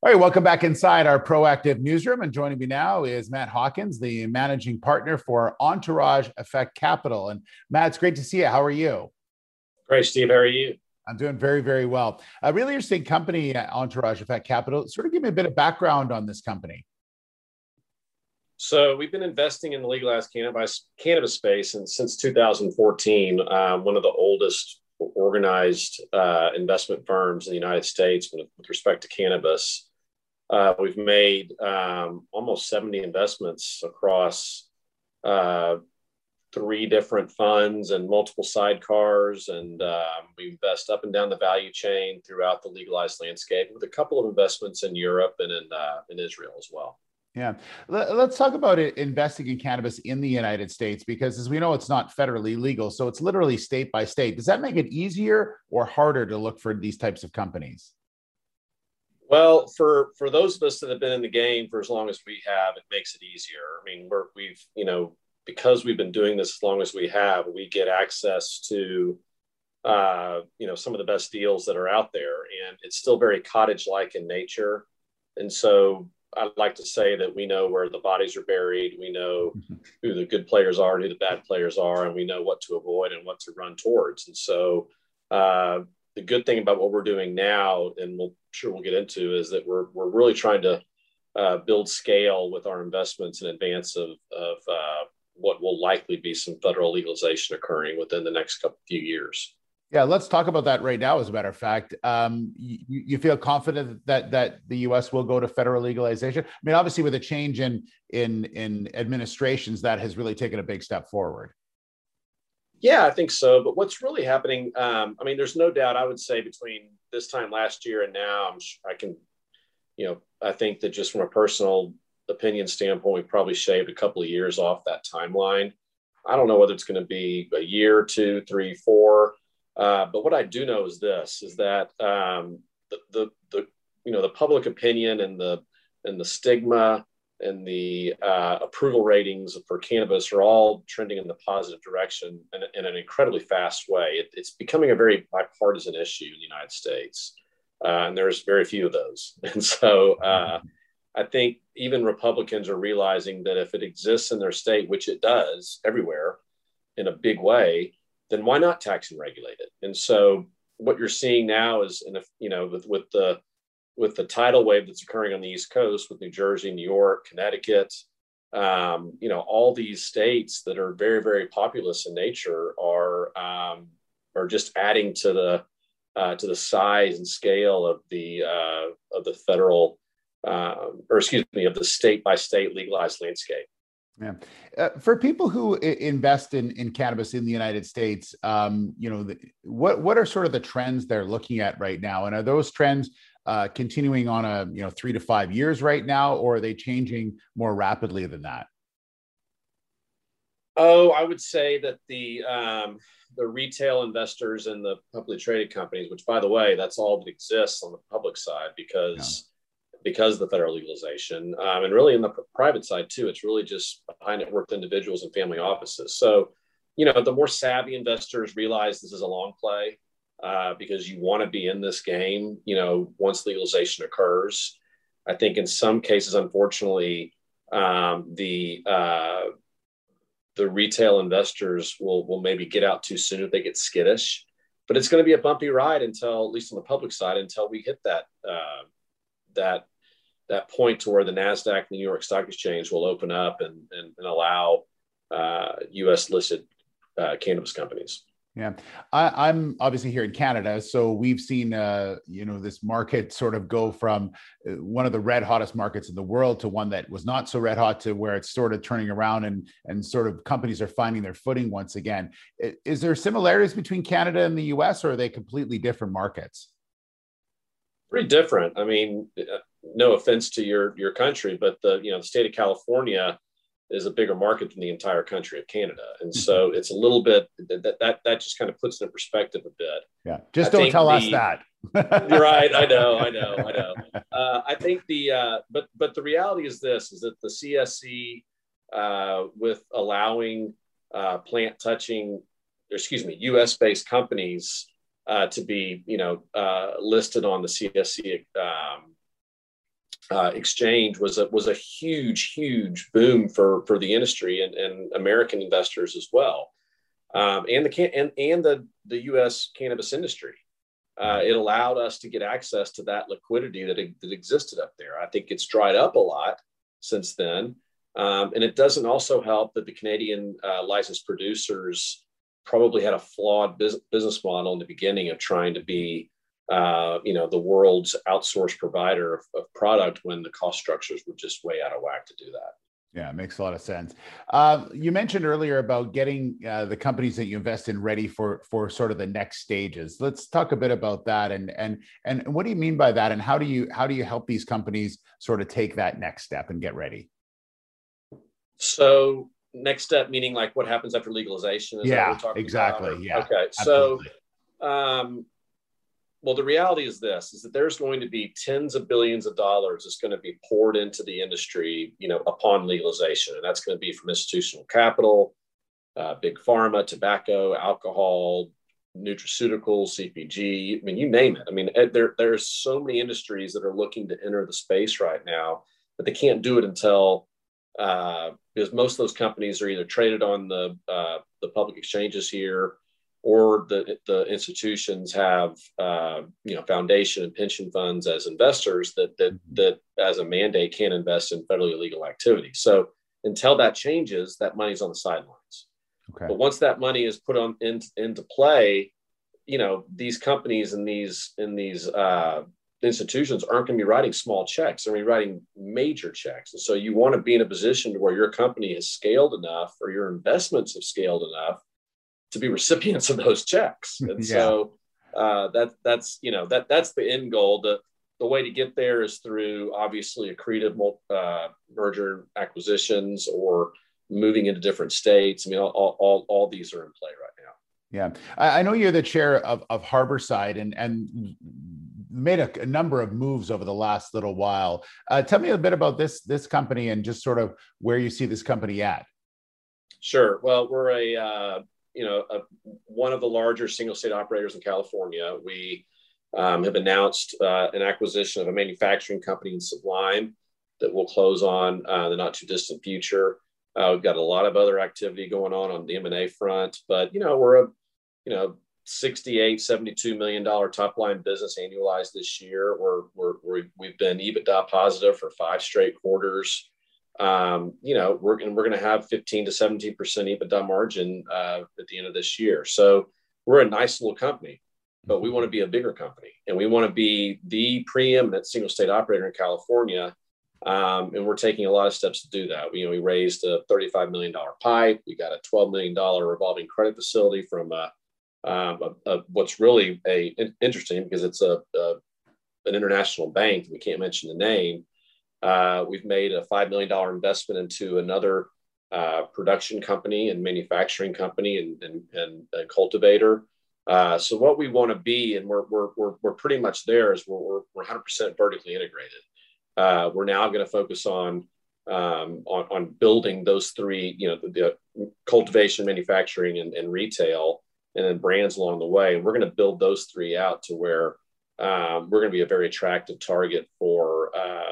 All right, welcome back inside our proactive newsroom. And joining me now is Matt Hawkins, the managing partner for Entourage Effect Capital. And Matt, it's great to see you. How are you? Great, Steve. How are you? I'm doing very, very well. A really interesting company, Entourage Effect Capital. Sort of give me a bit of background on this company. So we've been investing in the legalized cannabis space since 2014. One of the oldest organized investment firms in the United States with respect to cannabis. We've made almost 70 investments across uh, three different funds and multiple sidecars, and we invest up and down the value chain throughout the legalized landscape, with a couple of investments in Europe and in Israel as well. Yeah. Let's talk about it, investing in cannabis in the United States, because as we know, it's not federally legal. So it's literally state by state. Does that make it easier or harder to look for these types of companies? Well, for those of us that have been in the game for as long as we have, it makes it easier. I mean, we've because we've been doing this as long as we have, we get access to some of the best deals that are out there, and it's still very cottage-like in nature. And so I'd like to say that we know where the bodies are buried. We know who the good players are and who the bad players are, and we know what to avoid and what to run towards. And so the good thing about what we're doing now, and we'll get into, is that we're really trying to build scale with our investments in advance of what will likely be some federal legalization occurring within the next few years. Yeah, let's talk about that right now. As a matter of fact, you feel confident that the U.S. will go to federal legalization? I mean, obviously, with a change in administrations, that has really taken a big step forward. Yeah, I think so. But what's really happening? I mean, there's no doubt. I would say between this time last year and now, I think that just from a personal opinion standpoint, we probably shaved a couple of years off that timeline. I don't know whether it's going to be a year, two, three, four. But what I do know is this: is that the public opinion and the stigma and the approval ratings for cannabis are all trending in the positive direction in an incredibly fast way. It's becoming a very bipartisan issue in the United States, and there's very few of those. And so I think even Republicans are realizing that if it exists in their state, which it does everywhere in a big way, then why not tax and regulate it? And so what you're seeing now is, with the tidal wave that's occurring on the East Coast, with New Jersey, New York, Connecticut, all these states that are very, very populous in nature are just adding to the size and scale of the federal, of the state by state legalized landscape. Yeah. For people who invest in cannabis in the United States, what are sort of the trends they're looking at right now? And are those trends continuing on 3 to 5 years right now, or are they changing more rapidly than that? Oh, I would say that the retail investors and the publicly traded companies, which, by the way, that's all that exists on the public side because of the federal legalization, and really in the private side too, it's really just high net worth individuals and family offices. So, the more savvy investors realize this is a long play, because you want to be in this game, once legalization occurs. I think in some cases, unfortunately, the retail investors will maybe get out too soon if they get skittish. But it's going to be a bumpy ride until, at least on the public side, until we hit that point to where the NASDAQ and the New York Stock Exchange will open up and allow U.S. listed cannabis companies. Yeah, I'm obviously here in Canada, so we've seen this market sort of go from one of the red hottest markets in the world to one that was not so red hot, to where it's sort of turning around and sort of companies are finding their footing once again. Is there similarities between Canada and the U.S., or are they completely different markets? Pretty different. I mean, no offense to your country, but the state of California is a bigger market than the entire country of Canada, and so it's a little bit that just kind of puts it in perspective a bit. Yeah, just don't tell us that. You're right. I know. I think but the reality is this: is that the CSE, with allowing plant touching, U.S. based companies to be listed on the CSE exchange was a huge boom for the industry and American investors as well, and the U.S. cannabis industry. It allowed us to get access to that liquidity that existed up there. I think it's dried up a lot since then, and it doesn't also help that the Canadian licensed producers probably had a flawed business model in the beginning of trying to be the world's outsourced provider of product when the cost structures were just way out of whack to do that. Yeah, it makes a lot of sense. You mentioned earlier about getting the companies that you invest in ready for sort of the next stages. Let's talk a bit about that, and what do you mean by that, and how do you help these companies sort of take that next step and get ready? So next step meaning like what happens after legalization? Is that what we're talking exactly. About? Yeah. Okay. Absolutely. So, well, the reality is is that there's going to be tens of billions of dollars that's going to be poured into the industry, upon legalization. And that's going to be from institutional capital, big pharma, tobacco, alcohol, nutraceuticals, CPG. I mean, you name it. I mean, there's so many industries that are looking to enter the space right now, but they can't do it until, because most of those companies are either traded on the public exchanges here, or the institutions have foundation and pension funds as investors that as a mandate can invest in federally illegal activity. So until that changes, that money's on the sidelines. Okay. But once that money is put into play, these companies and these institutions aren't going to be writing small checks. They're going to be writing major checks. And so you want to be in a position to where your company has scaled enough, or your investments have scaled enough, to be recipients of those checks. And so that's the end goal. The way to get there is through obviously accretive merger acquisitions or moving into different states. I mean, all these are in play right now. Yeah. I know you're the chair of Harborside and made a number of moves over the last little while. Tell me a bit about this company and just sort of where you see this company at. Sure. Well, we're one of the larger single state operators in California. We have announced an acquisition of a manufacturing company in Sublime that will close on the not too distant future. We've got a lot of other activity going on the M&A front, but we're a $68-72 million top line business annualized this year. We've been EBITDA positive for 5 straight quarters. We're going to have 15 to 17% EBITDA margin at the end of this year. So we're a nice little company, but we want to be a bigger company, and we want to be the preeminent single state operator in California. And we're taking a lot of steps to do that. We raised a $35 million PIPE. We got a $12 million revolving credit facility from what's really interesting, because it's an international bank. We can't mention the name. We've made a $5 million investment into another production company and manufacturing company and cultivator. So what we want to be, and we're pretty much there, is we're 100% vertically integrated. We're now going to focus on building those three, the cultivation, manufacturing, and retail, and then brands along the way. And we're going to build those three out to where we're going to be a very attractive target for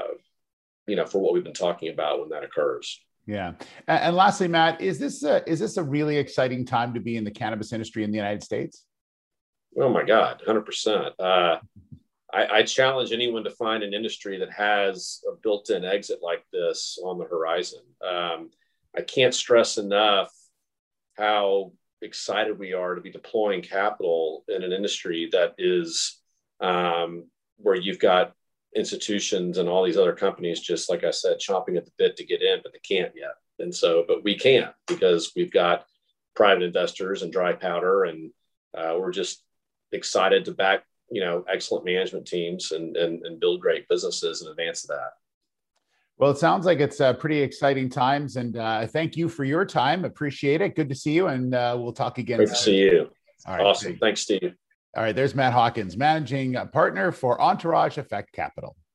what we've been talking about when that occurs. Yeah. And lastly, Matt, is this a really exciting time to be in the cannabis industry in the United States? Oh my God, 100%. I challenge anyone to find an industry that has a built-in exit like this on the horizon. I can't stress enough how excited we are to be deploying capital in an industry that is where you've got institutions and all these other companies, just like I said, chomping at the bit to get in, but they can't yet. And so, but we can, because we've got private investors and dry powder, and we're just excited to back excellent management teams and build great businesses in advance of that. Well, it sounds like it's pretty exciting times, and thank you for your time. Appreciate it. Good to see you, and we'll talk again. Great to see you. All right, awesome. Thanks, Steve. All right, there's Matt Hawkins, managing partner for Entourage Effect Capital.